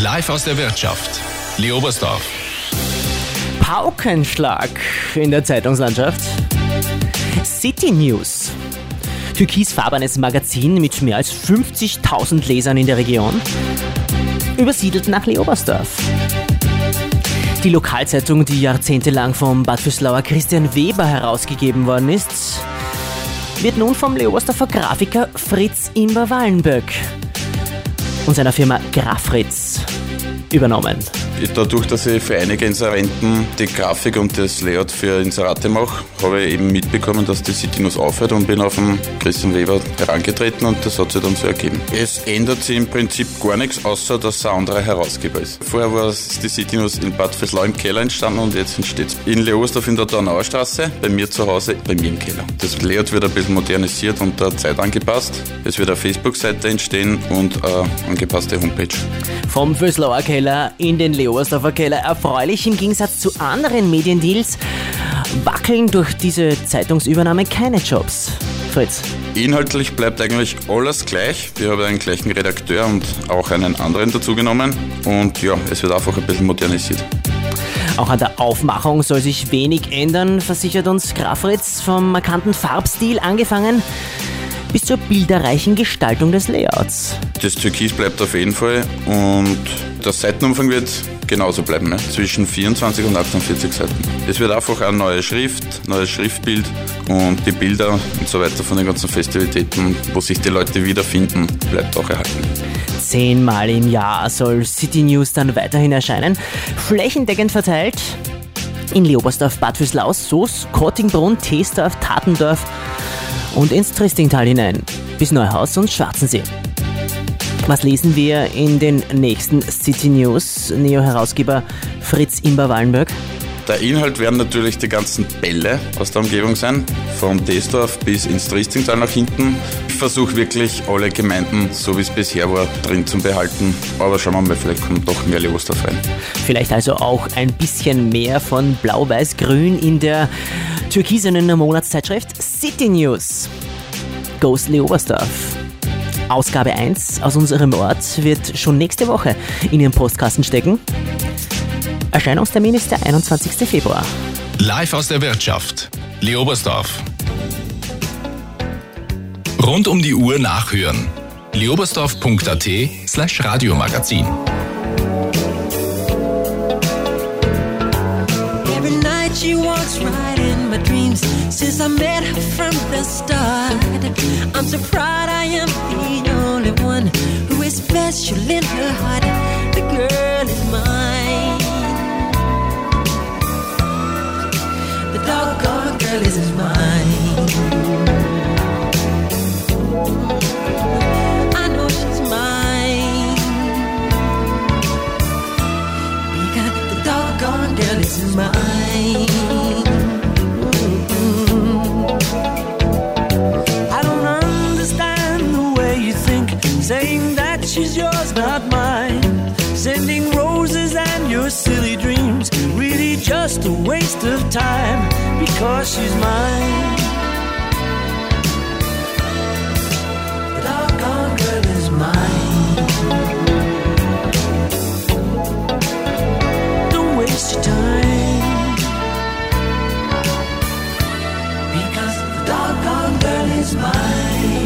Live aus der Wirtschaft. Lee Oberstdorf. Paukenschlag in der Zeitungslandschaft. City News. Türkisfarbenes Magazin mit mehr als 50.000 Lesern in der Region. Übersiedelt nach Lee Oberstdorf. Die Lokalzeitung, die jahrzehntelang vom Bad Vöslauer Christian Weber herausgegeben worden ist, wird nun vom Lee Oberstdorfer Grafiker Fritz Imber-Wallenböck und seiner Firma Grafritz übernommen. Dadurch, dass ich für einige Inserenten die Grafik und das Layout für Inserate mache, habe ich eben mitbekommen, dass die City News aufhört und bin auf den Christian Weber herangetreten und das hat sich dann so ergeben. Es ändert sich im Prinzip gar nichts, außer dass er ein anderer Herausgeber ist. Vorher war die City News in Bad Vöslau im Keller entstanden und jetzt entsteht es in Lee Oberstdorf in der Donauer Straße, bei mir zu Hause, bei mir im Keller. Das Layout wird ein bisschen modernisiert und der Zeit angepasst. Es wird eine Facebook-Seite entstehen und eine angepasste Homepage. Vom Vöslauer Keller in den Lee Oberstdorfer Keller. Erfreulich, im Gegensatz zu anderen Mediendeals wackeln durch diese Zeitungsübernahme keine Jobs. Fritz. Inhaltlich bleibt eigentlich alles gleich. Wir haben einen gleichen Redakteur und auch einen anderen dazugenommen. Und ja, es wird einfach ein bisschen modernisiert. Auch an der Aufmachung soll sich wenig ändern, versichert uns Grafritz, vom markanten Farbstil angefangen bis zur bilderreichen Gestaltung des Layouts. Das Türkis bleibt auf jeden Fall und der Seitenumfang wird genauso bleiben, ne? Zwischen 24 und 48 Seiten. Es wird einfach eine neue Schrift, neues Schriftbild und die Bilder und so weiter von den ganzen Festivitäten, wo sich die Leute wiederfinden, bleibt auch erhalten. 10-mal im Jahr soll City News dann weiterhin erscheinen, flächendeckend verteilt in Lee Oberstdorf, Bad Vöslau, Soos, Kottingbrunn, Teesdorf, Tatendorf und ins Tristingtal hinein, bis Neuhaus und Schwarzensee. Was lesen wir in den nächsten City News? Neo-Herausgeber Fritz Imber-Wallenböck. Der Inhalt werden natürlich die ganzen Bälle aus der Umgebung sein, von Teesdorf bis ins Tristingtal nach hinten. Ich versuche wirklich alle Gemeinden, so wie es bisher war, drin zu behalten. Aber schauen wir mal, vielleicht kommt doch mehr Lee Oberstdorf rein. Vielleicht also auch ein bisschen mehr von Blau-Weiß-Grün in der türkisenen Monatszeitschrift City News. Goes Lee Oberstdorf. Ausgabe 1 aus unserem Ort wird schon nächste Woche in Ihren Postkasten stecken. Erscheinungstermin ist der 21. Februar. Live aus der Wirtschaft. Lee Oberstdorf. Rund um die Uhr nachhören. leoberstdorf.at/Radiomagazin. Every night she walks right in my dreams since I met her from the start. I'm so proud I am the only one who is special in her heart. The girl is mine. The doggone girl is mine. I know she's mine because the doggone girl is mine. I don't understand the way you think, saying that she's yours, not mine. Sending roses and your silly dreams, really just a waste of time, because she's mine. The doggone girl is mine. Don't waste your time, Because the doggone girl is mine.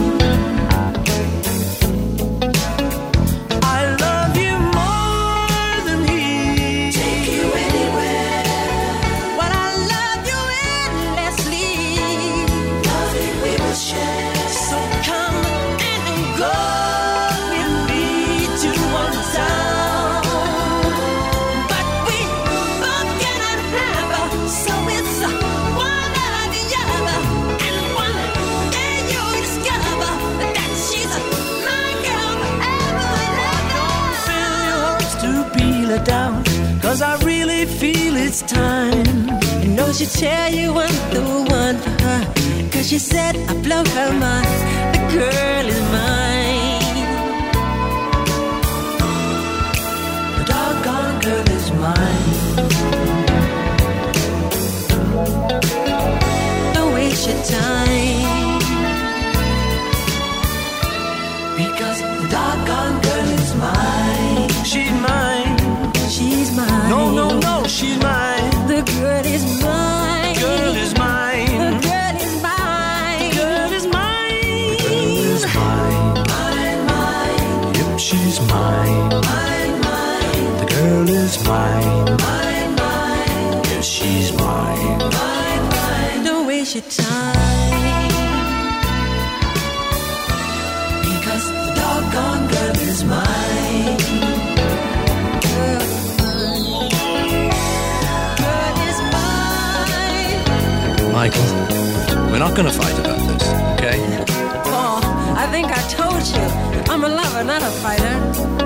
I love you more than he. Take you anywhere. But I love you endlessly. Loving we will share. So come and go with me to one town. But we both cannot have her, so it's one or the other. And one day you'll discover that she's my girl forever and Fill your hopes to be let down, 'cause I really feel it's time. You know she'll tell you I'm the one for her, 'cause she said I blow her mind. The girl is mine. The doggone girl is mine. Don't waste your time, because the doggone girl is mine. She she's mine. The girl is mine. Yes, she's mine. Don't waste your time, because the doggone girl is mine. Girl is mine. Michael, we're not going to fight about this, okay? Paul, I think I told you, I'm a lover, not a fighter.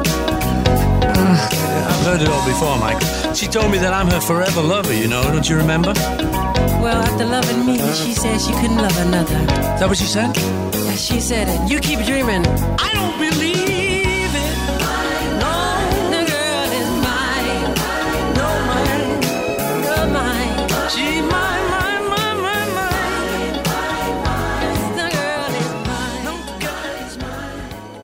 I've heard it all before, Michael. She told me that I'm her forever lover, you know, don't you remember? Well, after loving me, she said she couldn't love another. Is that what she said? Yeah, she said it. You keep dreaming. I don't believe